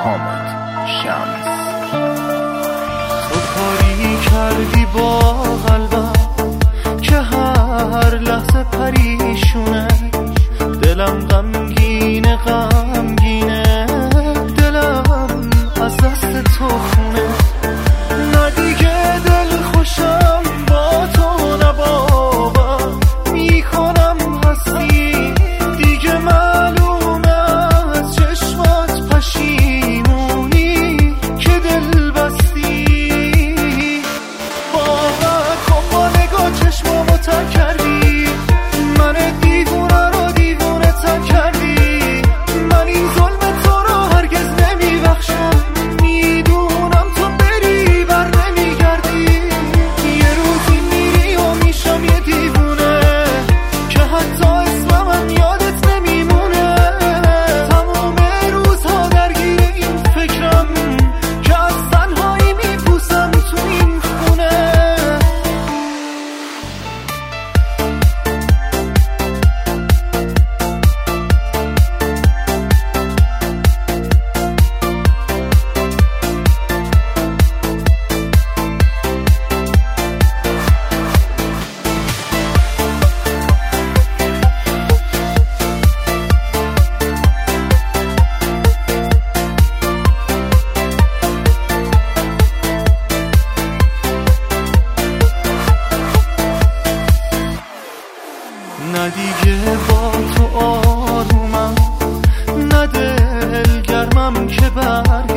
حامد شمس. تو کاری کردی با قلبم که هر لحظه پریشونه، دلم غمگینه غمگینه، دلم از دست تو خونه. نه دیگه دل خوشم با تو نبابم، میکنم هستی دیگه معلومه از چشمات پشیمونی که دل بستی. باور کن با نگاه چشمامو تر کردی، من دیوونه رو دیوونه تر کردی. من این ظلم تو رو هرگز نمیبخشم، میدونم تو بری بر نمیگردی. یه روزی میری و میشم یه دیوونه که حتی اسمم یادت نمیمونه. تمام روزها درگیر این فکرم که از تنهایی میپوسم تو این خونه. نه دیگه با تو آرومم، نه دل گرمم که برگردم.